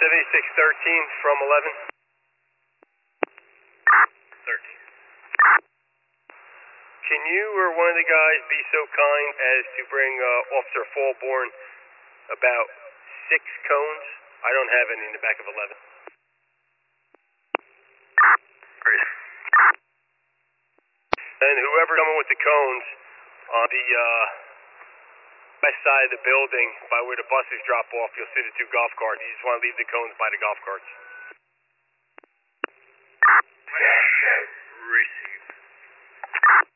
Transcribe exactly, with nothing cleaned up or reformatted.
seventy-six thirteen from eleven. thirteen. Can you or one of the guys be so kind as to bring uh, Officer Fallborn about six cones? I don't have any in the back of eleven. Great. And whoever's coming with the cones on the uh, west side of the building by where the buses drop off, you'll see the two golf carts. You just want to leave the cones by the golf carts. Receive.